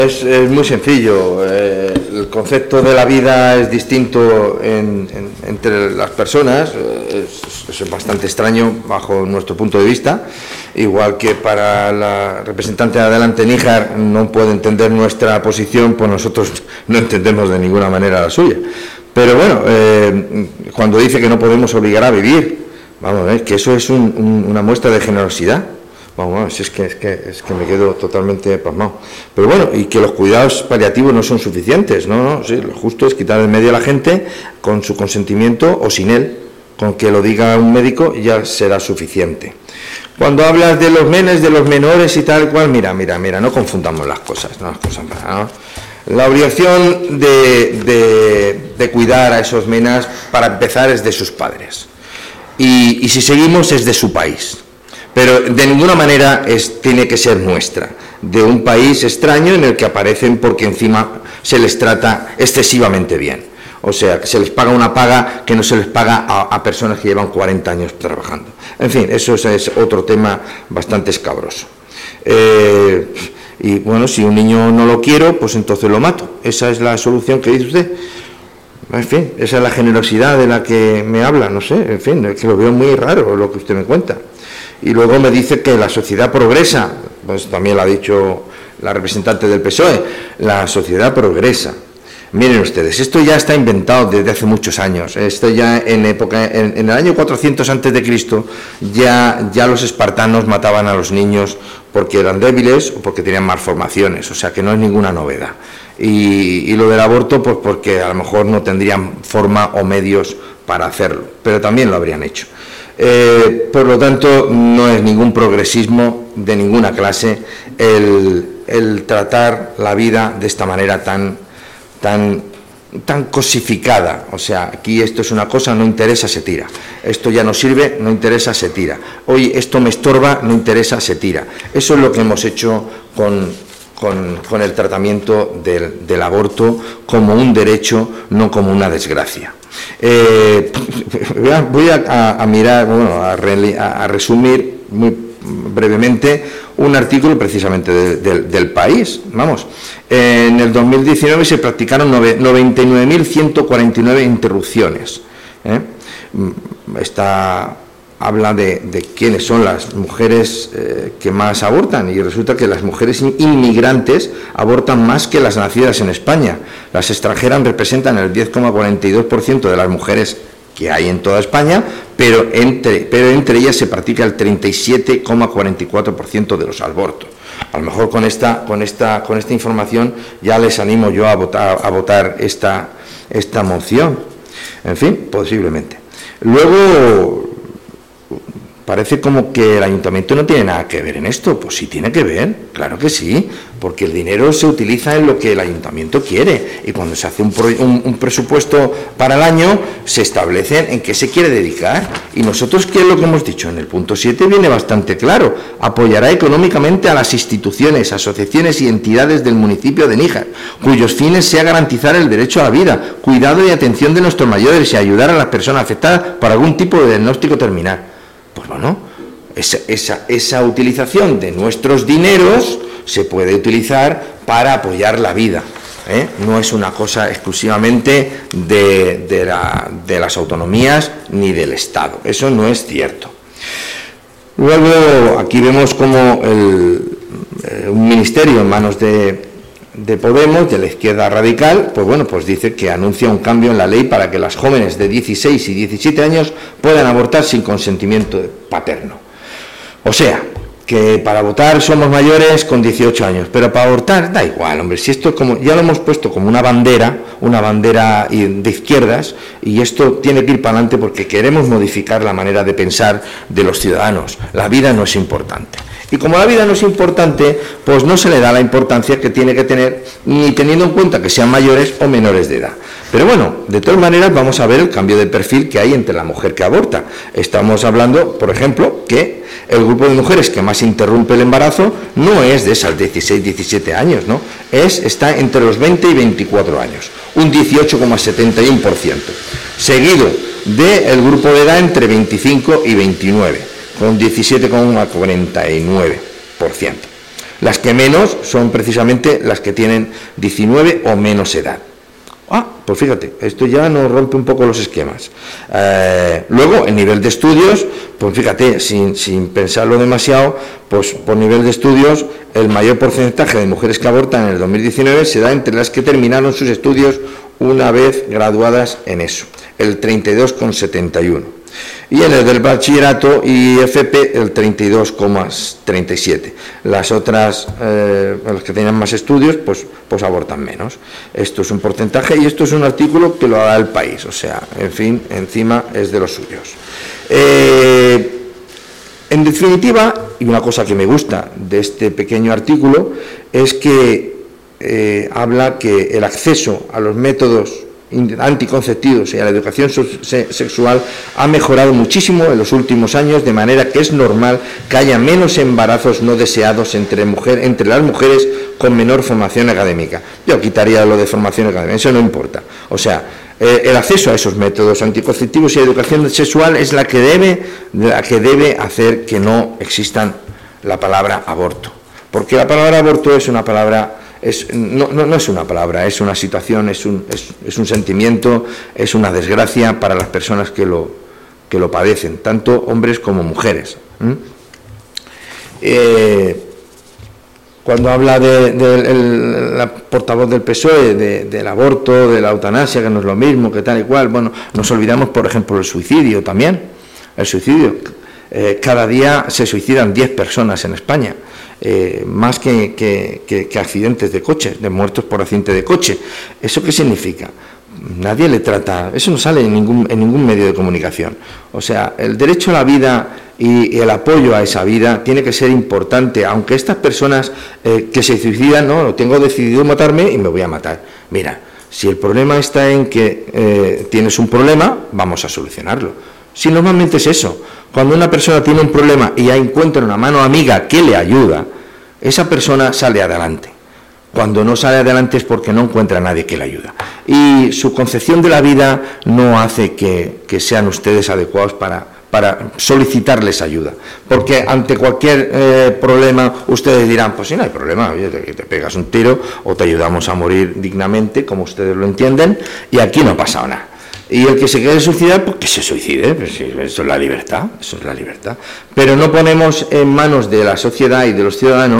Es muy sencillo. El concepto de la vida es distinto entre las personas. Es bastante extraño bajo nuestro punto de vista. Igual que para la representante de Adelante Níjar no puede entender nuestra posición, pues nosotros no entendemos de ninguna manera la suya. Pero bueno, cuando dice que no podemos obligar a vivir, vamos a ver, que eso es una muestra de generosidad. Vamos, es que me quedo totalmente pasmado. Pero bueno, y que los cuidados paliativos no son suficientes, no, sí, lo justo es quitar en medio a la gente con su consentimiento o sin él, con que lo diga un médico ya será suficiente. Cuando hablas de los nenes, de los menores y tal cual, mira, no confundamos las cosas, ¿no? La obligación de cuidar a esos menas, para empezar, es de sus padres. Y si seguimos, es de su país. Pero de ninguna manera tiene que ser nuestra, de un país extraño en el que aparecen porque encima se les trata excesivamente bien. O sea, que se les paga una paga que no se les paga a personas que llevan 40 años trabajando. En fin, eso es otro tema bastante escabroso. Y bueno, si un niño no lo quiero, pues entonces lo mato. Esa es la solución que dice usted. En fin, esa es la generosidad de la que me habla, no sé, en fin, es que lo veo muy raro lo que usted me cuenta. Y luego me dice que la sociedad progresa, pues también lo ha dicho la representante del PSOE, la sociedad progresa. Miren ustedes, esto ya está inventado desde hace muchos años. Esto ya en el año 400 a.C., ya los espartanos mataban a los niños porque eran débiles o porque tenían malformaciones, o sea que no es ninguna novedad. Y lo del aborto, pues porque a lo mejor no tendrían forma o medios para hacerlo, pero también lo habrían hecho. Por lo tanto, no es ningún progresismo de ninguna clase el tratar la vida de esta manera tan cosificada. O sea, aquí esto es una cosa, no interesa, se tira. Esto ya no sirve, no interesa, se tira. Hoy esto me estorba, no interesa, se tira. Eso es lo que hemos hecho con el tratamiento del aborto como un derecho, no como una desgracia. Voy a mirar, bueno, a resumir muy brevemente un artículo precisamente del País. Vamos, en el 2019 se practicaron 99.149 interrupciones. Habla de quiénes son las mujeres que más abortan, y resulta que las mujeres inmigrantes abortan más que las nacidas en España. Las extranjeras representan el 10,42% de las mujeres que hay en toda España, pero entre ellas se practica el 37,44% de los abortos. A lo mejor con esta información ya les animo yo a votar esta moción. En fin, posiblemente. Luego, parece como que el ayuntamiento no tiene nada que ver en esto. Pues sí tiene que ver, claro que sí, porque el dinero se utiliza en lo que el ayuntamiento quiere, y cuando se hace un presupuesto para el año, se establece en qué se quiere dedicar. Y nosotros, ¿qué es lo que hemos dicho? En el punto 7 viene bastante claro: apoyará económicamente a las instituciones, asociaciones y entidades del municipio de Níjar, cuyos fines sea garantizar el derecho a la vida, cuidado y atención de nuestros mayores y ayudar a las personas afectadas por algún tipo de diagnóstico terminal. Pues bueno, esa utilización de nuestros dineros se puede utilizar para apoyar la vida, ¿eh? No es una cosa exclusivamente de las autonomías ni del Estado. Eso no es cierto. Luego, aquí vemos como un ministerio en manos de Podemos, de la izquierda radical, pues bueno, pues dice que anuncia un cambio en la ley para que las jóvenes de 16 y 17 años puedan abortar sin consentimiento paterno. O sea, que para votar somos mayores con 18 años, pero para abortar da igual, hombre. Si esto es como, ya lo hemos puesto como una bandera de izquierdas, y esto tiene que ir para adelante porque queremos modificar la manera de pensar de los ciudadanos. La vida no es importante. Y como la vida no es importante, pues no se le da la importancia que tiene que tener, ni teniendo en cuenta que sean mayores o menores de edad. Pero bueno, de todas maneras vamos a ver el cambio de perfil que hay entre la mujer que aborta. Estamos hablando, por ejemplo, que el grupo de mujeres que más interrumpe el embarazo no es de esas 16, 17 años, ¿no? Está entre los 20 y 24 años, un 18,71%, seguido del grupo de edad entre 25 y 29. Con 17,49%. Las que menos son precisamente las que tienen 19 o menos edad. Pues fíjate, esto ya nos rompe un poco los esquemas. Luego, el nivel de estudios, pues fíjate, sin pensarlo demasiado, pues por nivel de estudios, el mayor porcentaje de mujeres que abortan en el 2019 se da entre las que terminaron sus estudios una vez graduadas en eso, el 32,71. Y en el del bachillerato y FP el 32,37. Las otras, las que tenían más estudios, pues abortan menos. Esto es un porcentaje y esto es un artículo que lo da El País, o sea, en fin, encima es de los suyos. En definitiva, y una cosa que me gusta de este pequeño artículo, es que habla que el acceso a los métodos anticonceptivos y a la educación sexual ha mejorado muchísimo en los últimos años, de manera que es normal que haya menos embarazos no deseados entre las mujeres con menor formación académica. Yo quitaría lo de formación académica, eso no importa. O sea, el acceso a esos métodos anticonceptivos y a educación sexual es la que debe hacer que no existan la palabra aborto. Porque la palabra aborto es una palabra... no es una palabra, es una situación, es un sentimiento, es una desgracia para las personas que lo padecen, tanto hombres como mujeres. Cuando habla la portavoz del PSOE del aborto, de la eutanasia, que no es lo mismo, que tal y cual, bueno, nos olvidamos, por ejemplo, del suicidio también. El suicidio, cada día se suicidan 10 personas en España. Más que accidentes de coche, de muertos por accidente de coche. ¿Eso qué significa? Nadie le trata, eso no sale en ningún medio de comunicación. O sea, el derecho a la vida y el apoyo a esa vida tiene que ser importante, aunque estas personas que se suicidan, no, tengo decidido matarme y me voy a matar. Mira, si el problema está en que tienes un problema, vamos a solucionarlo. Si normalmente es eso, cuando una persona tiene un problema y ya encuentra una mano amiga que le ayuda, esa persona sale adelante. Cuando no sale adelante es porque no encuentra a nadie que le ayuda. Y su concepción de la vida no hace que sean ustedes adecuados para solicitarles ayuda. Porque ante cualquier problema ustedes dirán, pues si no hay problema, oye, te pegas un tiro o te ayudamos a morir dignamente, como ustedes lo entienden, y aquí no ha pasado nada. Y el que se quiere suicidar, pues que se suicide, pues eso es la libertad, Pero no ponemos en manos de la sociedad y de los ciudadanos